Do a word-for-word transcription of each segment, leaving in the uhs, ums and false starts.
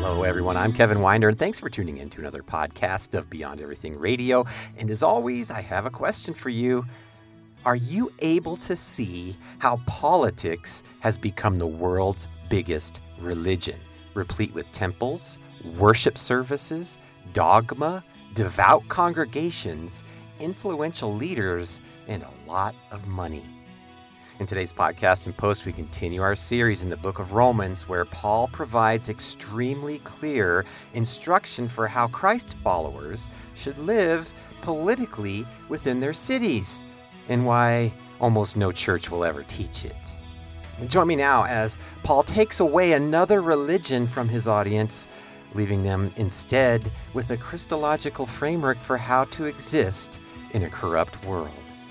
Hello, everyone. I'm Kevin Winder, and thanks for tuning in to another podcast of Beyond Everything Radio. And as always, I have a question for you. Are you able to see how politics has become the world's biggest religion, replete with temples, worship services, dogma, devout congregations, influential leaders, and a lot of money? In today's podcast and post, we continue our series in the book of Romans, where Paul provides extremely clear instruction for how Christ followers should live politically within their cities, and why almost no church will ever teach it. And join me now as Paul takes away another religion from his audience, leaving them instead with a Christological framework for how to exist in a corrupt world.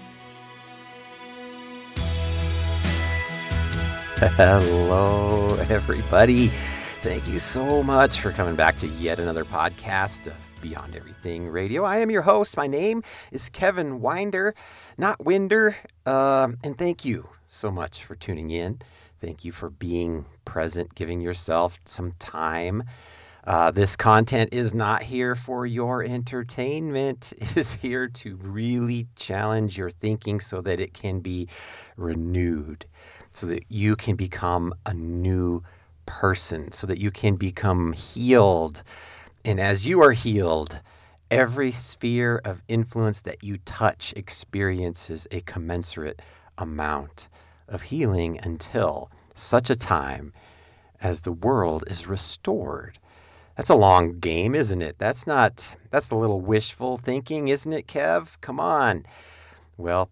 Hello, everybody. Thank you so much for coming back to yet another podcast of Beyond Everything Radio. I am your host. My name is Kevin Winder, not Winder. Uh, and thank you so much for tuning in. Thank you for being present, giving yourself some time. Uh, this content is not here for your entertainment. It is here to really challenge your thinking so that it can be renewed, so that you can become a new person, so that you can become healed. And as you are healed, every sphere of influence that you touch experiences a commensurate amount of healing until such a time as the world is restored. That's a long game, isn't it? That's not, that's a little wishful thinking, isn't it, Kev? Come on. Well,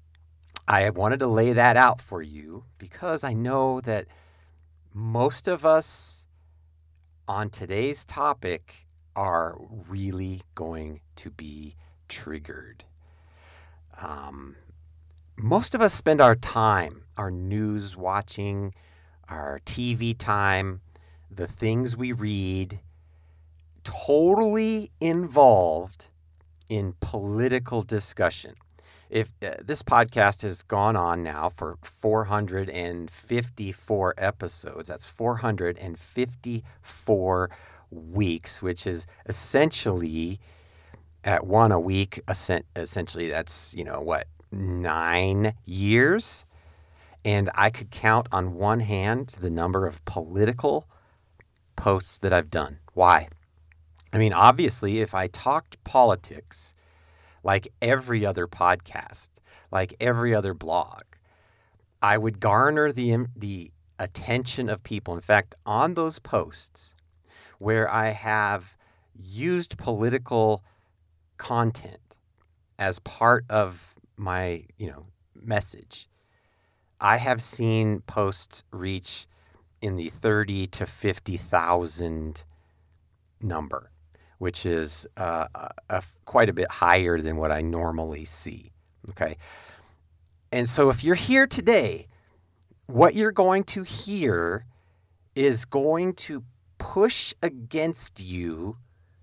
I wanted to lay that out for you because I know that most of us on today's topic are really going to be triggered. Um, most of us spend our time, our news watching, our T V time, the things we read, totally involved in political discussion. If uh, this podcast has gone on now for four hundred fifty-four episodes, that's four hundred fifty-four weeks, which is essentially at one a week, essentially that's, you know, what, nine years? And I could count on one hand the number of political posts that I've done. Why? I mean, obviously, if I talked politics like every other podcast, like every other blog, I would garner the the attention of people. In fact, on those posts where I have used political content as part of my, you know, message, I have seen posts reach in the thirty to fifty thousand number, which is uh, a, a, quite a bit higher than what I normally see. Okay. And so if you're here today, what you're going to hear is going to push against you.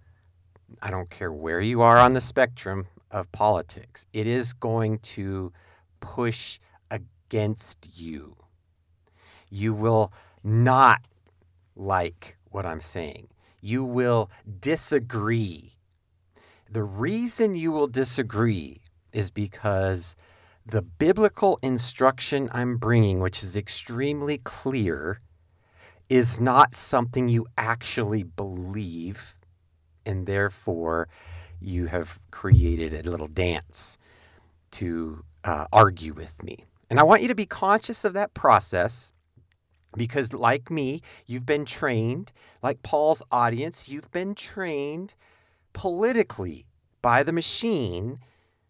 I don't care where you are on the spectrum of politics. It is going to push against you. You will not like what I'm saying. You will disagree. The reason you will disagree is because the biblical instruction I'm bringing, which is extremely clear, is not something you actually believe, and therefore you have created a little dance to uh, argue with me. And I want you to be conscious of that process. Because like me, you've been trained, like Paul's audience, you've been trained politically by the machine,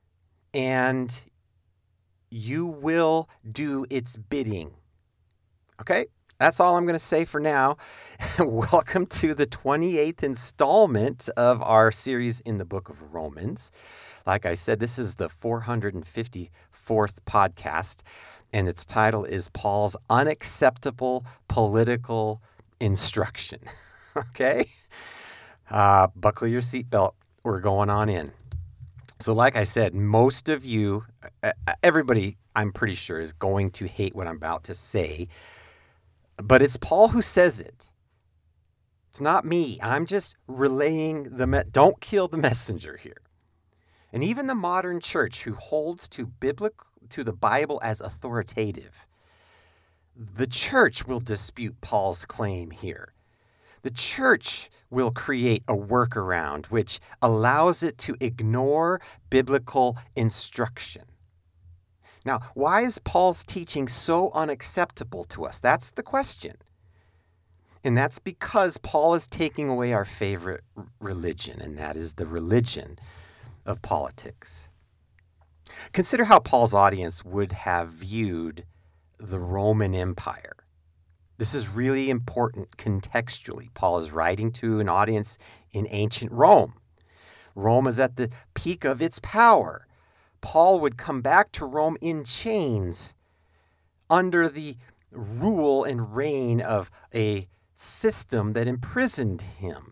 and you will do its bidding. Okay? That's all I'm going to say for now. Welcome to the twenty-eighth installment of our series in the book of Romans. Like I said, this is the four hundred fifty-fourth podcast. And its title is Paul's Unacceptable Political Instruction. Okay? Uh, buckle your seatbelt. We're going on in. So like I said, most of you, everybody, I'm pretty sure, is going to hate what I'm about to say. But it's Paul who says it. It's not me. I'm just relaying the me- don't kill the messenger here. And even the modern church who holds to biblical to the Bible as authoritative, the church will dispute Paul's claim here. The church will create a workaround which allows it to ignore biblical instruction. Now, why is Paul's teaching so unacceptable to us? That's the question. And that's because Paul is taking away our favorite religion, and that is the religion of politics. Consider how Paul's audience would have viewed the Roman Empire. This is really important contextually. Paul is writing to an audience in ancient Rome. Rome is at the peak of its power. Paul would come back to Rome in chains under the rule and reign of a system that imprisoned him.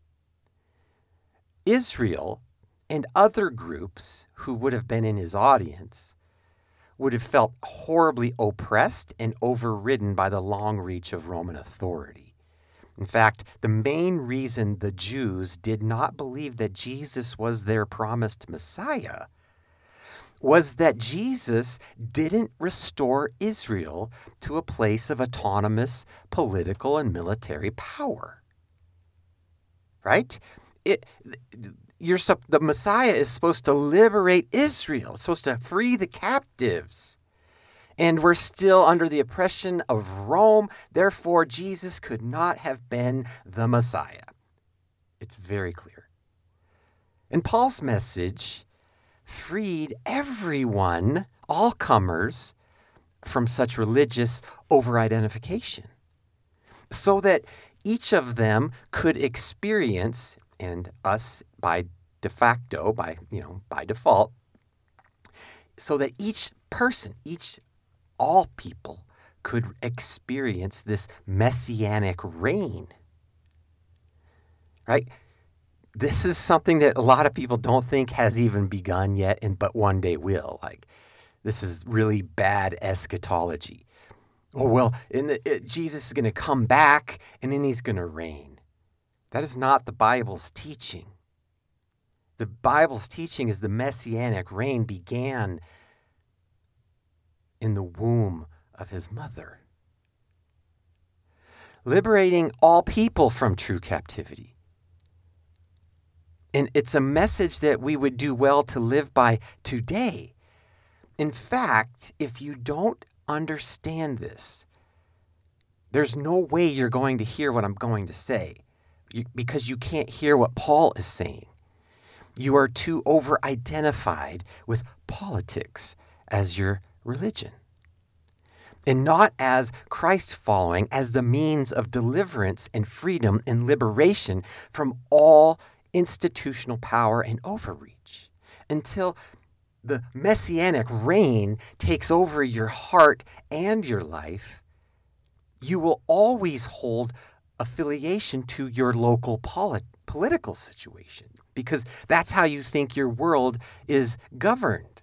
Israel and other groups who would have been in his audience would have felt horribly oppressed and overridden by the long reach of Roman authority. In fact, the main reason the Jews did not believe that Jesus was their promised Messiah was that Jesus didn't restore Israel to a place of autonomous political and military power. Right? It, you're, the Messiah is supposed to liberate Israel. It's supposed to free the captives. And we're still under the oppression of Rome. Therefore, Jesus could not have been the Messiah. It's very clear. And Paul's message freed everyone, all comers, from such religious over-identification, so that each of them could experience, and us by de facto, by you know, by default, so that each person, each all people could experience this messianic reign. Right? This is something that a lot of people don't think has even begun yet, and but one day will. Like, this is really bad eschatology. Oh, well, in the, it, Jesus is going to come back, and then he's going to reign. That is not the Bible's teaching. The Bible's teaching is the messianic reign began in the womb of his mother, liberating all people from true captivity. And it's a message that we would do well to live by today. In fact, if you don't understand this, there's no way you're going to hear what I'm going to say, you, because you can't hear what Paul is saying. You are too over-identified with politics as your religion, and not as Christ following, as the means of deliverance and freedom and liberation from all institutional power and overreach, until the messianic reign takes over your heart and your life. You will always hold affiliation to your local polit- political situation, because that's how you think your world is governed.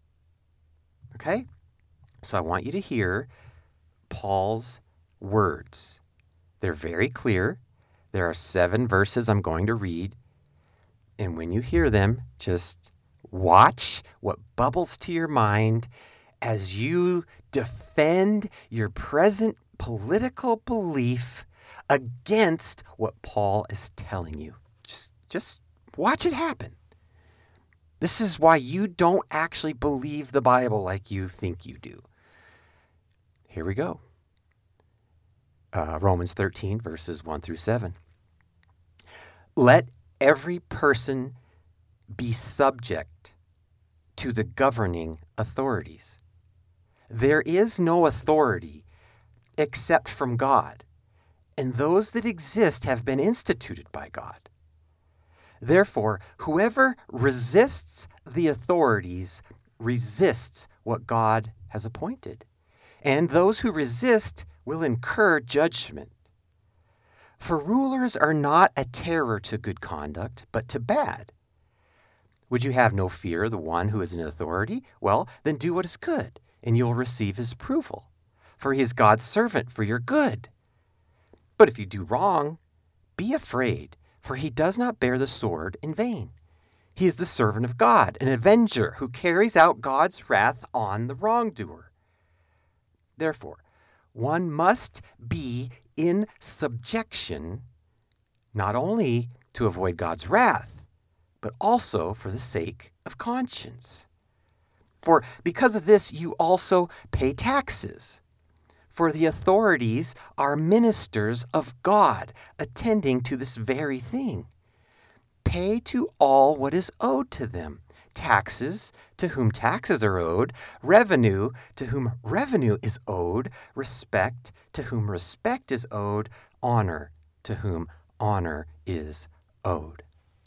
Okay? So I want you to hear Paul's words. They're very clear. There are seven verses I'm going to read. And when you hear them, just watch what bubbles to your mind as you defend your present political belief against what Paul is telling you. Just, just watch it happen. This is why you don't actually believe the Bible like you think you do. Here we go. Uh, Romans thirteen, verses one through seven. Let every person be subject to the governing authorities. There is no authority except from God, and those that exist have been instituted by God. Therefore, whoever resists the authorities resists what God has appointed, and those who resist will incur judgment. For rulers are not a terror to good conduct, but to bad. Would you have no fear of the one who is in authority? Well, then do what is good, and you will receive his approval. For he is God's servant for your good. But if you do wrong, be afraid, for he does not bear the sword in vain. He is the servant of God, an avenger who carries out God's wrath on the wrongdoer. Therefore, one must be in subjection, not only to avoid God's wrath, but also for the sake of conscience. For because of this, you also pay taxes. For the authorities are ministers of God, attending to this very thing. Pay to all what is owed to them. Taxes, to whom taxes are owed, revenue, to whom revenue is owed, respect, to whom respect is owed, honor, to whom honor is owed.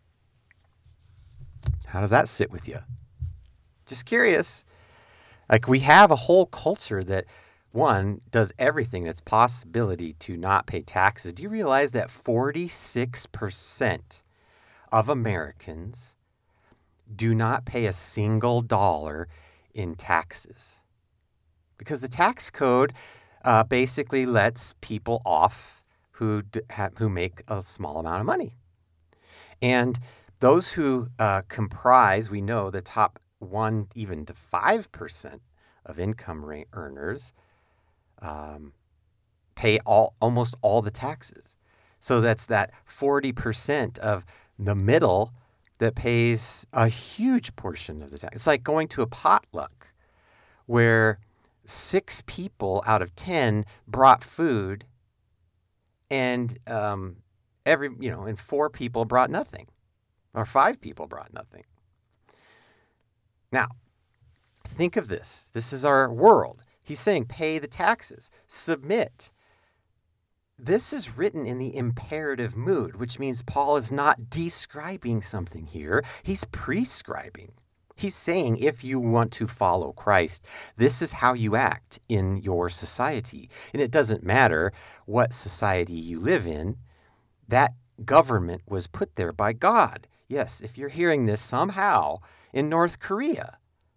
How does that sit with you? Just curious. Like, we have a whole culture that, one, does everything in its possibility to not pay taxes. Do you realize that forty-six percent of Americans do not pay a single dollar in taxes? Because the tax code uh, basically lets people off who d- ha- who make a small amount of money. And those who uh, comprise, we know, the top one even to five percent of income rate earners um, pay all almost all the taxes. So that's that forty percent of the middle that pays a huge portion of the tax. It's like going to a potluck where six people out of ten brought food, and um, every you know, and four people brought nothing, or five people brought nothing. Now, think of this. This is our world. He's saying pay the taxes, submit. This is written in the imperative mood, which means Paul is not describing something here. He's prescribing. He's saying if you want to follow Christ, this is how you act in your society. And it doesn't matter what society you live in. That government was put there by God. Yes, if you're hearing this somehow in North Korea,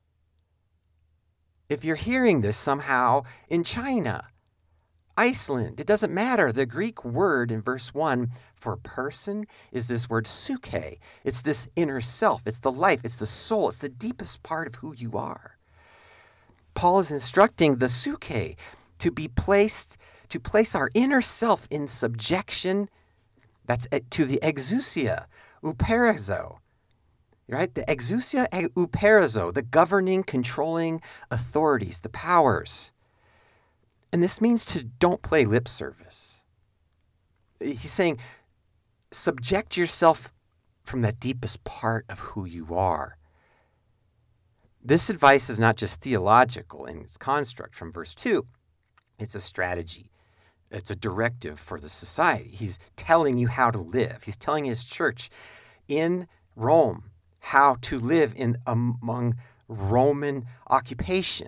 if you're hearing this somehow in China, Iceland, it doesn't matter. The Greek word in verse one for person is this word suke. It's this inner self. It's the life. It's the soul. It's the deepest part of who you are. Paul is instructing the suke to be placed, to place our inner self in subjection. That's to the exousia, uperizo. Right? The exousia uperizo, the governing, controlling authorities, the powers. And this means to don't play lip service. He's saying, subject yourself from that deepest part of who you are. This advice is not just theological in its construct from verse two. It's a strategy. It's a directive for the society. He's telling you how to live. He's telling his church in Rome how to live in among Roman occupation.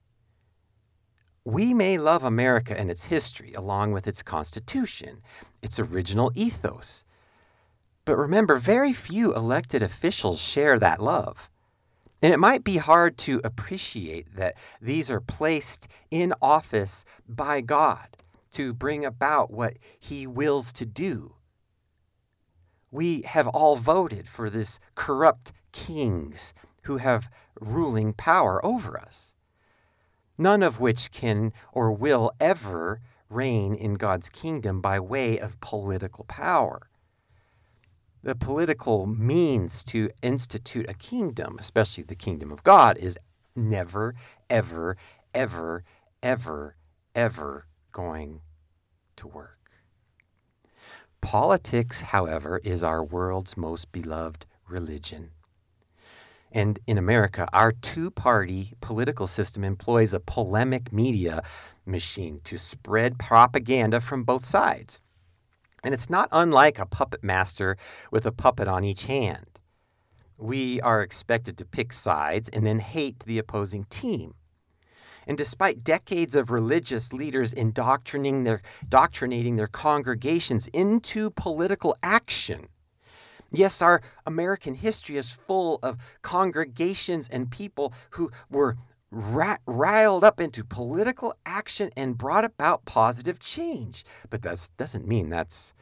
We may love America and its history, along with its constitution, its original ethos. But remember, very few elected officials share that love. And it might be hard to appreciate that these are placed in office by God to bring about what he wills to do. We have all voted for this corrupt kings who have ruling power over us, none of which can or will ever reign in God's kingdom by way of political power. The political means to institute a kingdom, especially the kingdom of God, is never, ever, ever, ever, ever going to work. Politics, however, is our world's most beloved religion. And in America, our two-party political system employs a polemic media machine to spread propaganda from both sides. And it's not unlike a puppet master with a puppet on each hand. We are expected to pick sides and then hate the opposing team. And despite decades of religious leaders indoctrinating their, indoctrinating their congregations into political action, yes, our American history is full of congregations and people who were ra- riled up into political action and brought about positive change. But that doesn't mean that's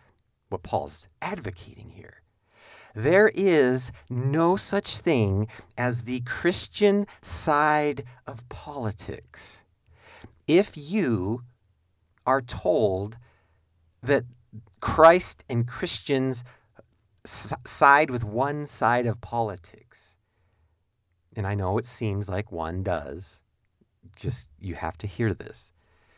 what Paul's advocating here. There is no such thing as the Christian side of politics. If you are told that Christ and Christians s- side with one side of politics, and I know it seems like one does, just you have to hear this.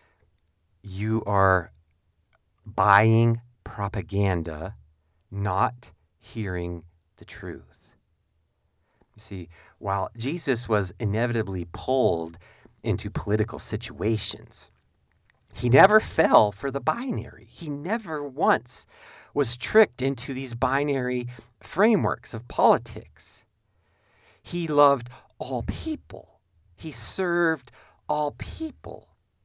You are buying propaganda, not hearing the truth. You see, while Jesus was inevitably pulled into political situations, he never fell for the binary. He never once was tricked into these binary frameworks of politics. He loved all people. He served all people.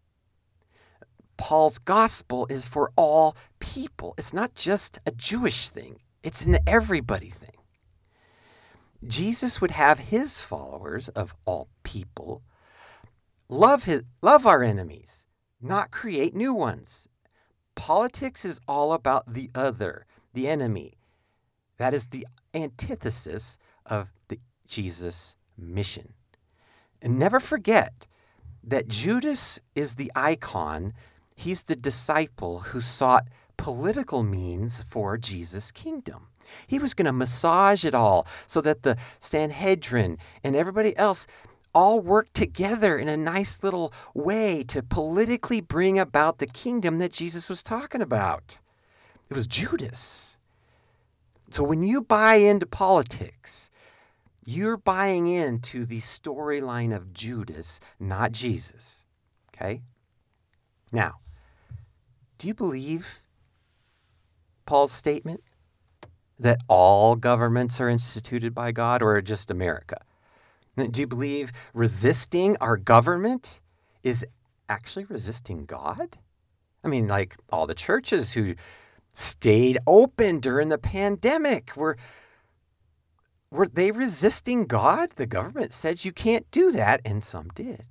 Paul's gospel is for all people. It's not just a Jewish thing. It's an everybody thing. Jesus would have his followers of all people love his, love our enemies, not create new ones. Politics is all about the other, the enemy. That is the antithesis of the Jesus mission. And never forget that Judas is the icon. He's the disciple who sought political means for Jesus' kingdom. He was going to massage it all so that the Sanhedrin and everybody else all worked together in a nice little way to politically bring about the kingdom that Jesus was talking about. It was Judas. So when you buy into politics, you're buying into the storyline of Judas, not Jesus. Okay? Now, do you believe Paul's statement that all governments are instituted by God, or just America? Do you believe resisting our government is actually resisting God? I mean, like all the churches who stayed open during the pandemic, were, were they resisting God? The government said you can't do that, and some did.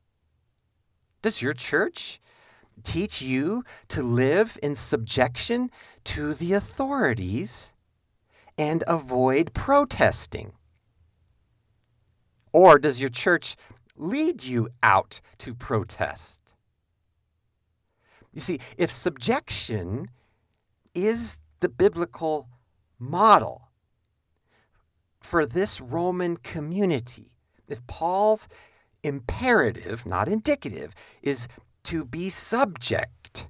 Does your church teach you to live in subjection to the authorities and avoid protesting? Or does your church lead you out to protest? You see, if subjection is the biblical model for this Roman community, if Paul's imperative, not indicative, is to be subject.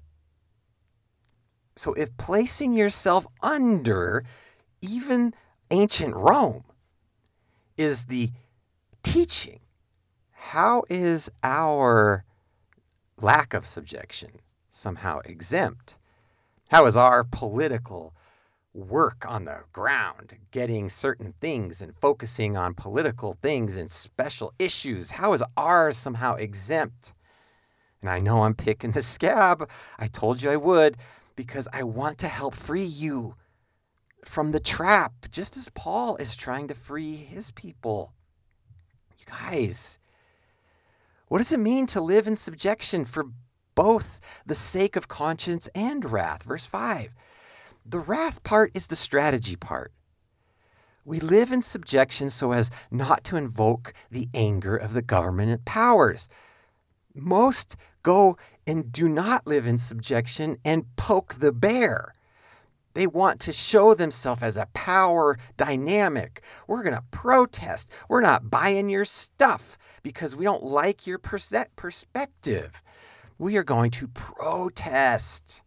So if placing yourself under even ancient Rome is the teaching, how is our lack of subjection somehow exempt? How is our political work on the ground, getting certain things and focusing on political things and special issues, how is ours somehow exempt? And I know I'm picking the scab. I told you I would, because I want to help free you from the trap, just as Paul is trying to free his people. You guys, what does it mean to live in subjection for both the sake of conscience and wrath? Verse five. The wrath part is the strategy part. We live in subjection so as not to invoke the anger of the government powers. Most go and do not live in subjection and poke the bear. They want to show themselves as a power dynamic. We're going to protest. We're not buying your stuff because we don't like your perspective. We are going to protest.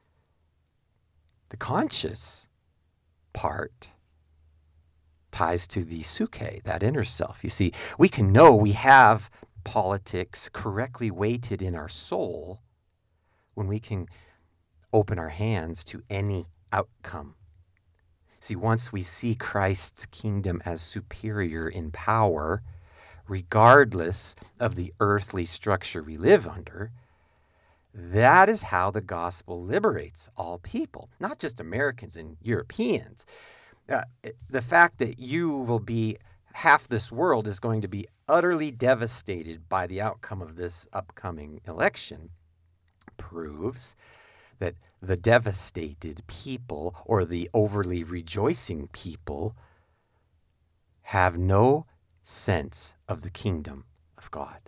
The conscious part ties to the psyche, that inner self. You see, we can know we have politics correctly weighted in our soul when we can open our hands to any outcome. See, once we see Christ's kingdom as superior in power, regardless of the earthly structure we live under, that is how the gospel liberates all people, not just Americans and Europeans. Uh, the fact that you will be, half this world is going to be utterly devastated by the outcome of this upcoming election proves that the devastated people or the overly rejoicing people have no sense of the kingdom of God.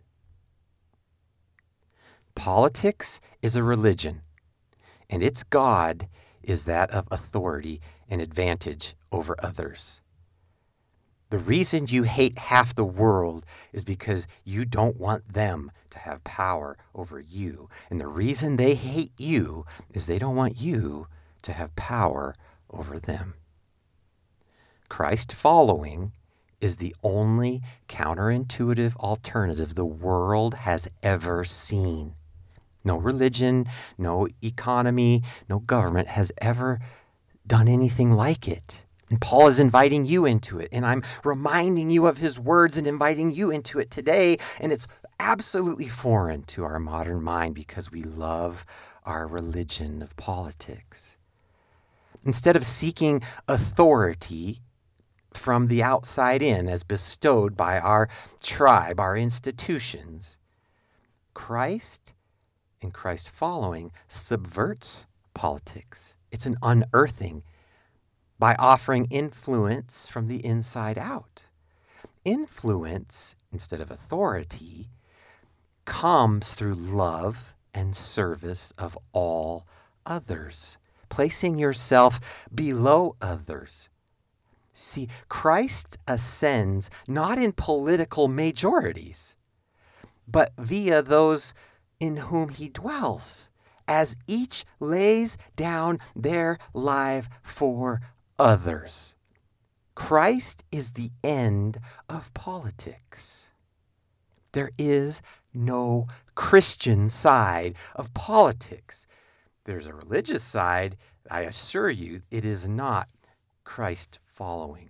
Politics is a religion, and its God is that of authority and advantage over others. The reason you hate half the world is because you don't want them to have power over you. And the reason they hate you is they don't want you to have power over them. Christ following is the only counterintuitive alternative the world has ever seen. No religion, no economy, no government has ever done anything like it. And Paul is inviting you into it, and I'm reminding you of his words and inviting you into it today, and it's absolutely foreign to our modern mind because we love our religion of politics. Instead of seeking authority from the outside in as bestowed by our tribe, our institutions, Christ and Christ following subverts politics. It's an unearthing by offering influence from the inside out. Influence, instead of authority, comes through love and service of all others, placing yourself below others. See, Christ ascends not in political majorities, but via those in whom he dwells, as each lays down their life for others. Christ is the end of politics. There is no Christian side of politics. There's a religious side. I assure you, it is not Christ following.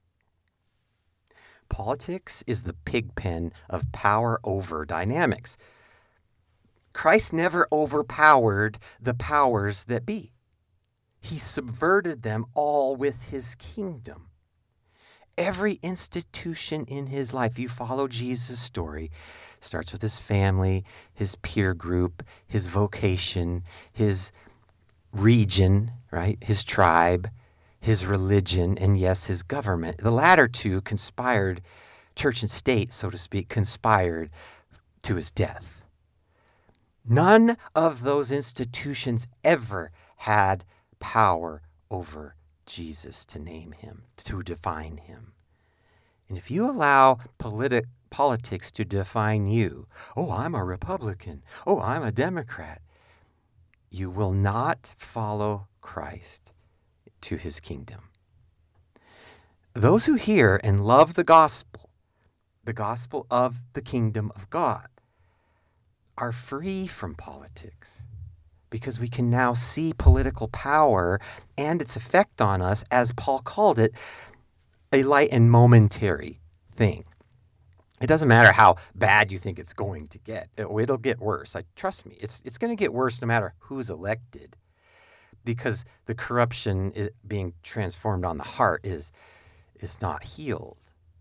Politics is the pigpen of power over dynamics. Christ never overpowered the powers that be. He subverted them all with his kingdom. Every institution in his life, you follow Jesus' story, starts with his family, his peer group, his vocation, his region, right? His tribe, his religion, and yes, his government. The latter two conspired, church and state, so to speak, conspired to his death. None of those institutions ever had power over Jesus to name him, to define him. And if you allow politi- politics to define you, oh, I'm a Republican, oh, I'm a Democrat, you will not follow Christ to his kingdom. Those who hear and love the gospel, the gospel of the kingdom of God, are free from politics because we can now see political power and its effect on us, as Paul called it, a light and momentary thing. It doesn't matter how bad you think it's going to get. It, it'll get worse. I trust me. It's it's going to get worse no matter who's elected, because the corruption being transformed on the heart is is not healed.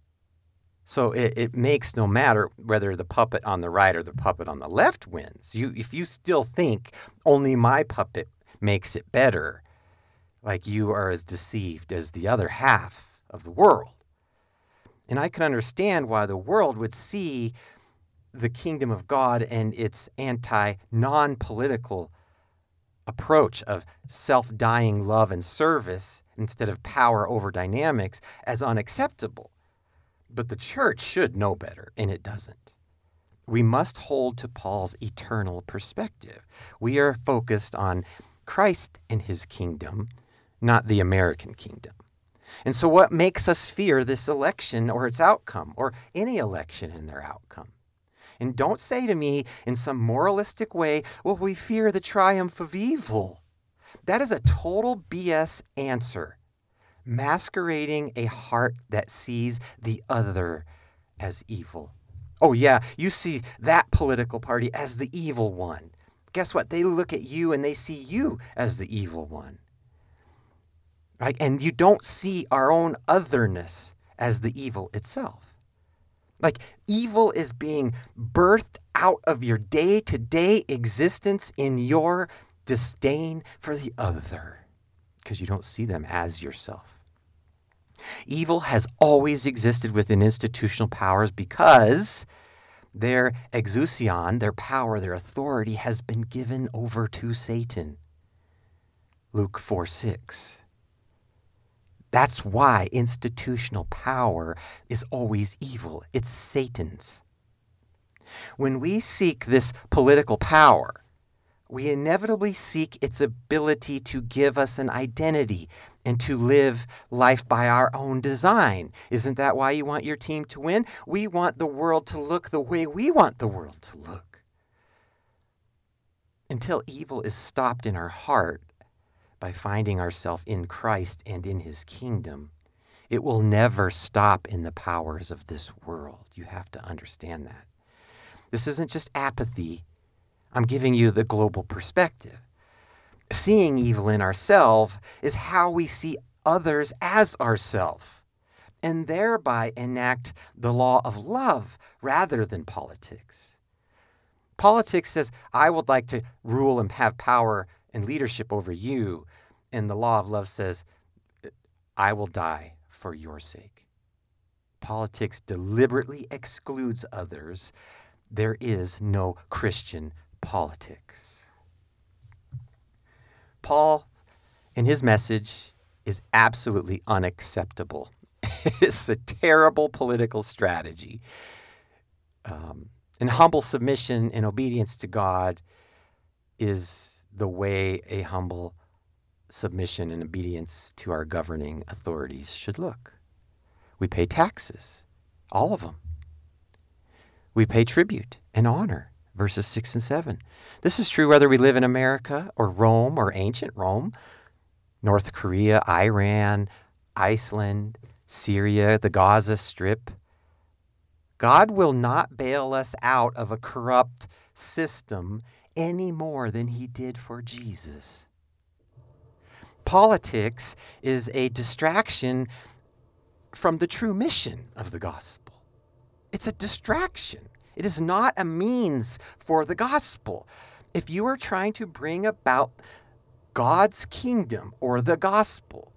So it, it makes no matter whether the puppet on the right or the puppet on the left wins. You, if you still think only my puppet makes it better, like you are as deceived as the other half of the world. And I can understand why the world would see the kingdom of God and its anti-non-political approach of self-dying love and service instead of power over dynamics as unacceptable. But the church should know better, and it doesn't. We must hold to Paul's eternal perspective. We are focused on Christ and his kingdom, not the American kingdom. And so what makes us fear this election or its outcome, or any election and their outcome? And don't say to me in some moralistic way, well, we fear the triumph of evil. That is a total B S answer, masquerading a heart that sees the other as evil. Oh yeah, you see that political party as the evil one. Guess what? They look at you and they see you as the evil one. Right? And you don't see our own otherness as the evil itself. Like, evil is being birthed out of your day-to-day existence in your disdain for the other because you don't see them as yourself. Evil has always existed within institutional powers because their exousion, their power, their authority has been given over to Satan. Luke four six. That's why institutional power is always evil. It's Satan's. When we seek this political power, we inevitably seek its ability to give us an identity and to live life by our own design. Isn't that why you want your team to win? We want the world to look the way we want the world to look. Until evil is stopped in our heart by finding ourselves in Christ and in his kingdom, it will never stop in the powers of this world. You have to understand that. This isn't just apathy. I'm giving you the global perspective. Seeing evil in ourselves is how we see others as ourselves, and thereby enact the law of love rather than politics. Politics says, I would like to rule and have power and leadership over you, and the law of love says, I will die for your sake. Politics deliberately excludes others. There is no Christian politics. Paul, in his message, is absolutely unacceptable. It's a terrible political strategy. Um, and humble submission and obedience to God is the way a humble submission and obedience to our governing authorities should look. We pay taxes, all of them. We pay tribute and honor, verses six and seven. This is true whether we live in America or Rome or ancient Rome, North Korea, Iran, Iceland, Syria, the Gaza Strip. God will not bail us out of a corrupt system any more than he did for Jesus. Politics is a distraction from the true mission of the gospel. It's a distraction. It is not a means for the gospel. If you are trying to bring about God's kingdom or the gospel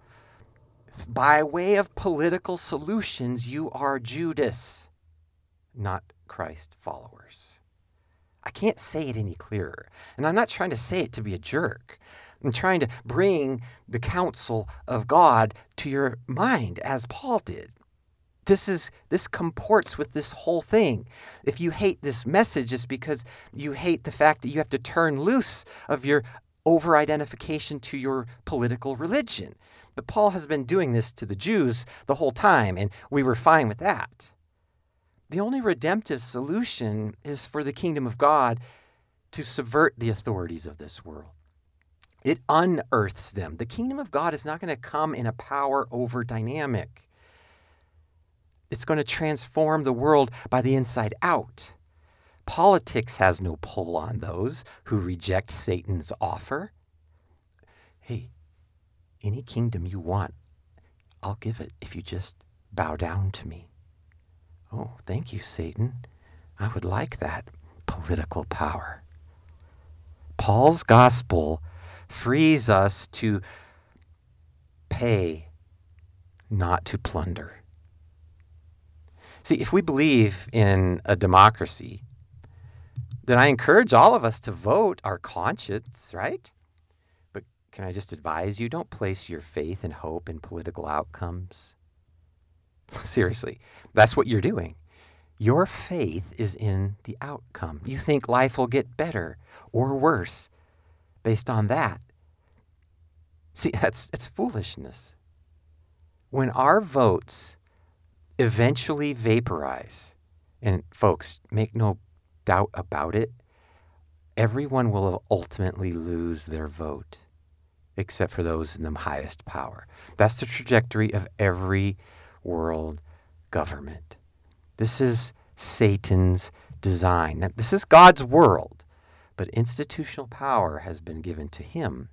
by way of political solutions, you are Judas, not Christ followers. I can't say it any clearer. And I'm not trying to say it to be a jerk. I'm trying to bring the counsel of God to your mind as Paul did. This is this comports with this whole thing. If you hate this message, it's because you hate the fact that you have to turn loose of your over-identification to your political religion. But Paul has been doing this to the Jews the whole time, and we were fine with that. The only redemptive solution is for the kingdom of God to subvert the authorities of this world. It unearths them. The kingdom of God is not going to come in a power over dynamic. It's going to transform the world by the inside out. Politics has no pull on those who reject Satan's offer. Hey, any kingdom you want, I'll give it if you just bow down to me. Oh, thank you, Satan. I would like that political power. Paul's gospel frees us to pay, not to plunder. See, if we believe in a democracy, then I encourage all of us to vote our conscience, right? But can I just advise you, don't place your faith and hope in political outcomes. Seriously, that's what you're doing. Your faith is in the outcome. You think life will get better or worse based on that. See, that's it's foolishness. When our votes eventually vaporize, and folks, make no doubt about it, everyone will ultimately lose their vote, except for those in the highest power. That's the trajectory of every world government. This is Satan's design. Now, this is God's world, but institutional power has been given to him.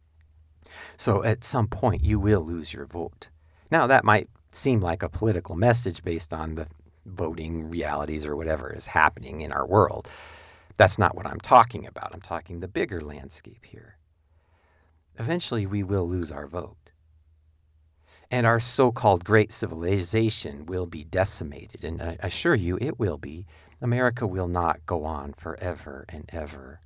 So at some point, you will lose your vote. Now, that might seem like a political message based on the voting realities or whatever is happening in our world. That's not what I'm talking about. I'm talking the bigger landscape here. eventually we will lose our vote. And our so-called great civilization will be decimated. And I assure you, it will be. America will not go on forever and ever.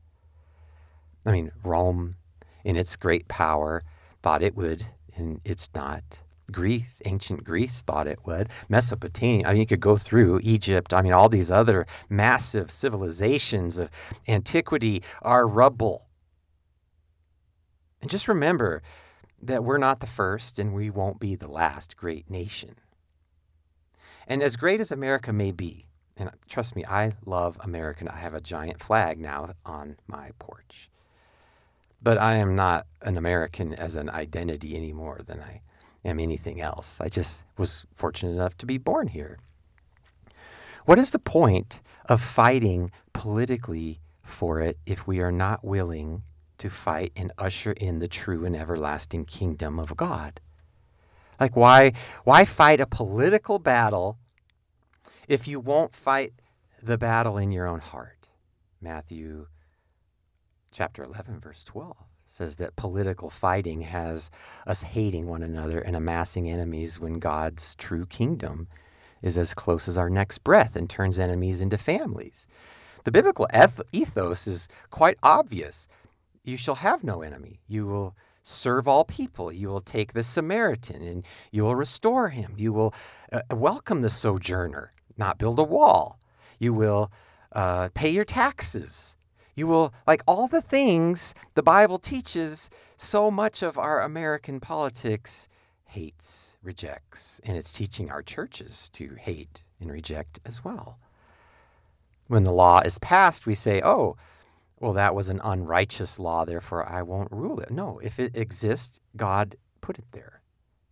I mean, Rome, in its great power, thought it would, and it's not. Greece, ancient Greece thought it would. Mesopotamia, I mean, you could go through Egypt. I mean, all these other massive civilizations of antiquity are rubble. And just remember that we're not the first and we won't be the last great nation. And as great as America may be, and trust me, I love America. I have a giant flag now on my porch. But I am not an American as an identity any more than I am anything else. I just was fortunate enough to be born here. What is the point of fighting politically for it if we are not willing to fight and usher in the true and everlasting kingdom of God? Like, why, why fight a political battle if you won't fight the battle in your own heart? Matthew chapter eleven, verse twelve says that political fighting has us hating one another and amassing enemies when God's true kingdom is as close as our next breath and turns enemies into families. The biblical eth- ethos is quite obvious. You shall have no enemy. You will serve all people. You will take the Samaritan and you will restore him. You will uh, welcome the sojourner, not build a wall. You will uh, pay your taxes. You will, like all the things the Bible teaches, so much of our American politics hates, rejects, and it's teaching our churches to hate and reject as well. When the law is passed, we say, oh, well, that was an unrighteous law, therefore I won't rule it. No, if it exists, God put it there.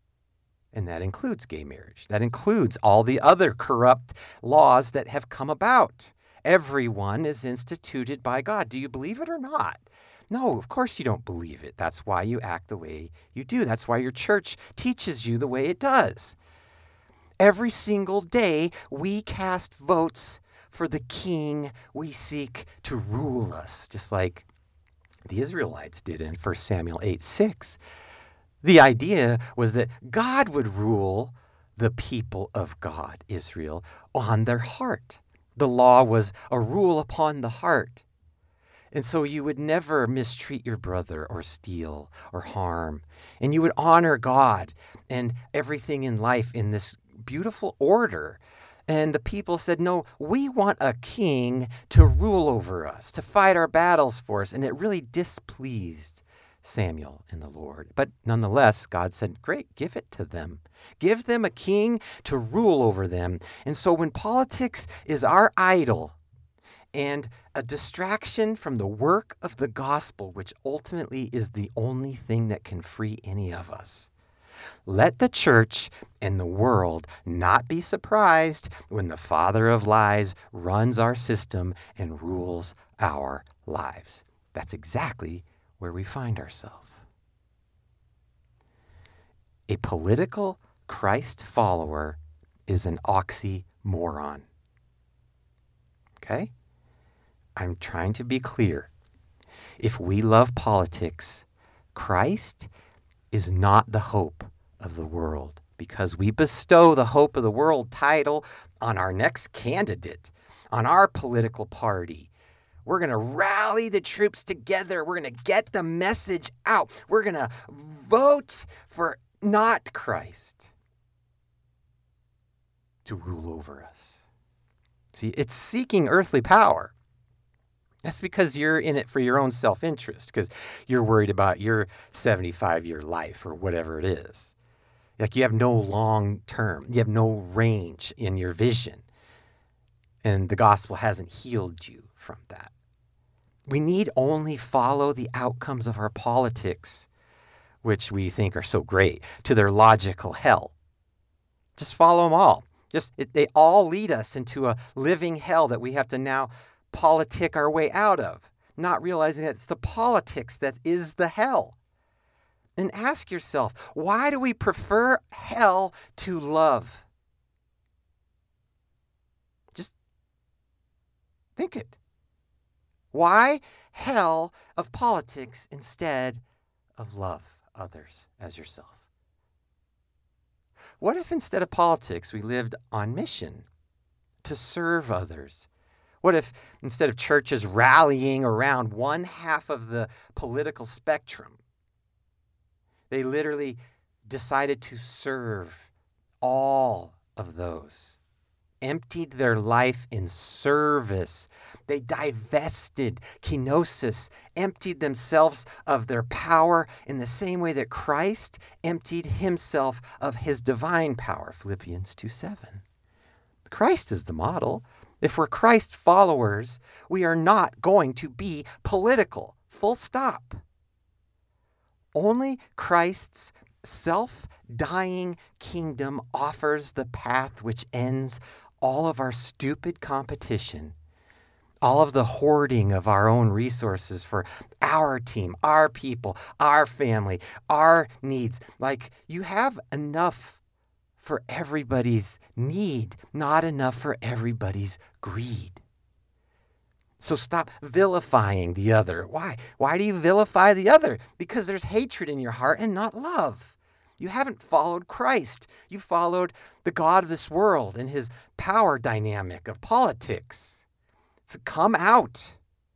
And that includes gay marriage. That includes all the other corrupt laws that have come about. Everyone is instituted by God. Do you believe it or not? No, of course you don't believe it. That's why you act the way you do. That's why your church teaches you the way it does. Every single day, we cast votes for the king we seek to rule us, just like the Israelites did in First Samuel eight six. The idea was that God would rule the people of God, Israel, on their heart. The law was a rule upon the heart. And so you would never mistreat your brother or steal or harm. And you would honor God and everything in life in this beautiful order. And the people said, no, we want a king to rule over us, to fight our battles for us. And it really displeased Samuel and the Lord. But nonetheless, God said, great, give it to them. Give them a king to rule over them. And so when politics is our idol and a distraction from the work of the gospel, which ultimately is the only thing that can free any of us, let the church and the world not be surprised when the father of lies runs our system and rules our lives. That's exactly where we find ourselves. A political Christ follower is an oxymoron. Okay? I'm trying to be clear. If we love politics, Christ is not the hope of the world, because we bestow the hope of the world title on our next candidate, on our political party. We're going to rally the troops together. We're going to get the message out. We're going to vote for not Christ to rule over us. See, it's seeking earthly power. That's because you're in it for your own self-interest, because you're worried about your seventy-five-year life or whatever it is. Like you have no long term, you have no range in your vision, and the gospel hasn't healed you from that. We need only follow the outcomes of our politics, which we think are so great, to their logical hell. Just follow them all. Just it, they all lead us into a living hell that we have to now politic our way out of, not realizing that it's the politics that is the hell. And ask yourself, why do we prefer hell to love? Just think it. Why hell of politics instead of love others as yourself? What if instead of politics, we lived on mission to serve others? What if instead of churches rallying around one half of the political spectrum, they literally decided to serve all of those, emptied their life in service. They divested, kenosis, emptied themselves of their power in the same way that Christ emptied himself of his divine power, Philippians two seven. Christ is the model. If we're Christ followers, we are not going to be political, full stop. Only Christ's self-dying kingdom offers the path which ends all of our stupid competition, all of the hoarding of our own resources for our team, our people, our family, our needs. Like, you have enough for everybody's need, not enough for everybody's greed. So stop vilifying the other. Why? Why do you vilify the other? Because there's hatred in your heart and not love. You haven't followed Christ. You followed the God of this world and his power dynamic of politics. Come out.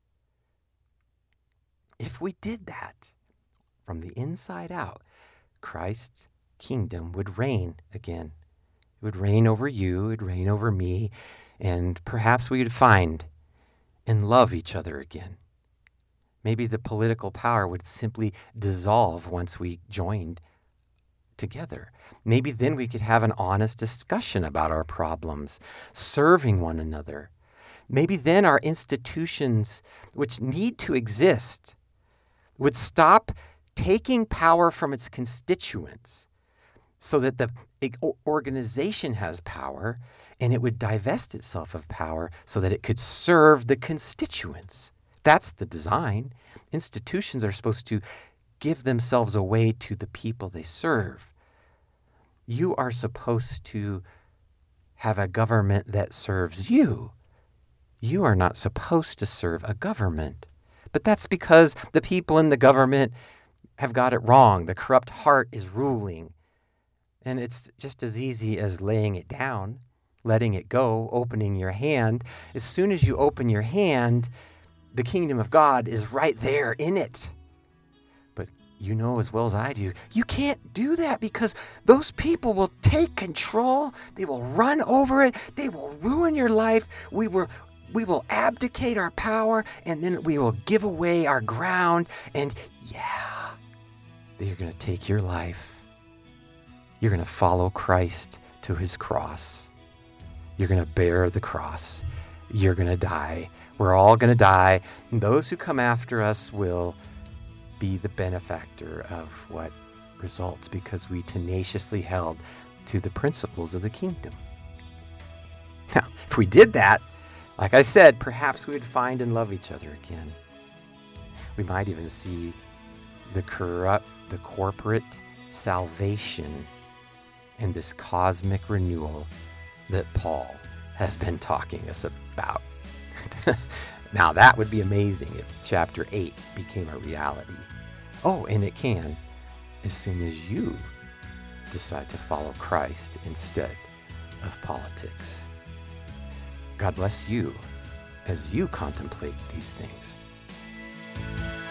If we did that from the inside out, Christ's kingdom would reign again. It would reign over you, it would reign over me, and perhaps we would find and love each other again. Maybe the political power would simply dissolve once we joined together. Maybe then we could have an honest discussion about our problems, serving one another. Maybe then our institutions, which need to exist, would stop taking power from its constituents so that the organization has power, and it would divest itself of power so that it could serve the constituents. That's the design. Institutions are supposed to give themselves away to the people they serve. You are supposed to have a government that serves you. You are not supposed to serve a government. But that's because the people in the government have got it wrong. The corrupt heart is ruling. And it's just as easy as laying it down, letting it go, opening your hand. As soon as you open your hand, the kingdom of God is right there in it. But you know as well as I do, you can't do that because those people will take control. They will run over it. They will ruin your life. We will, we will abdicate our power, and then we will give away our ground. And yeah, they're going to take your life. You're going to follow Christ to his cross. You're going to bear the cross. You're going to die. We're all going to die. And those who come after us will be the benefactor of what results because we tenaciously held to the principles of the kingdom. Now, if we did that, like I said, perhaps we would find and love each other again. We might even see the corrupt, the corporate salvation and this cosmic renewal that Paul has been talking us about. Now that would be amazing if chapter eight became a reality. Oh, and it can, as soon as you decide to follow Christ instead of politics. God bless you as you contemplate these things.